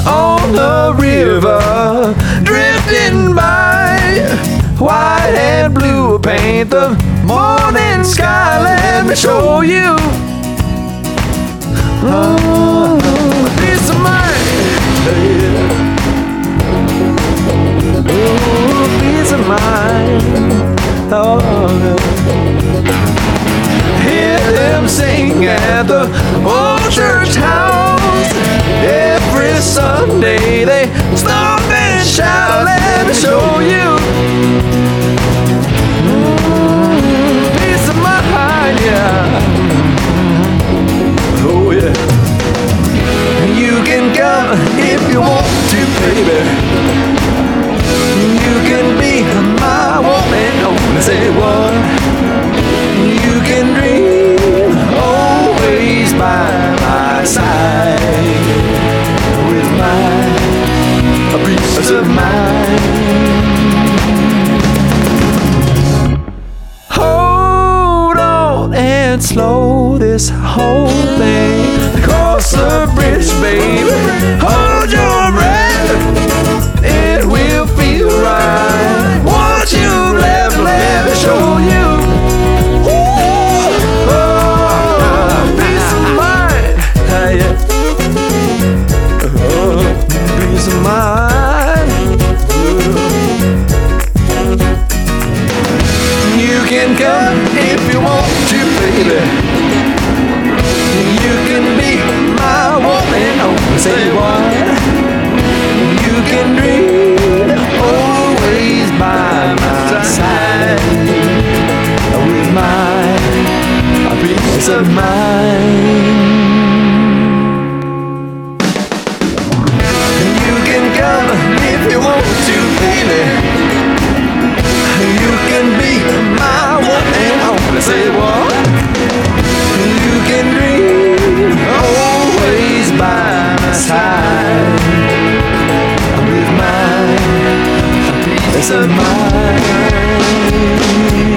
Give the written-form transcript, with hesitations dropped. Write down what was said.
on the river, drifting by. White and blue paint the morning sky. Let me show you. Oh, peace of mind. Oh, peace of mind. Oh, hear them sing at the old church house. Every Sunday they stop and shout. Let me show you. Peace of mind, yeah. Oh yeah. You can come if you want to, baby. You can be my woman, only say what. You can dream, always by my side, with my peace of mind. Hold on and slow this whole thing. Cross the bridge, baby. Hold your breath. It will feel right. What you left, let me show you. Oh, peace of mind. Yeah. Oh, peace of mind. You can come if you want to, baby. You can be my woman, oh, say what. You can dream, always by my side, with my peace of mind. You can come if you want to, baby. You can be my woman, oh, say what. You can dream, always by my side, with my peace of mind.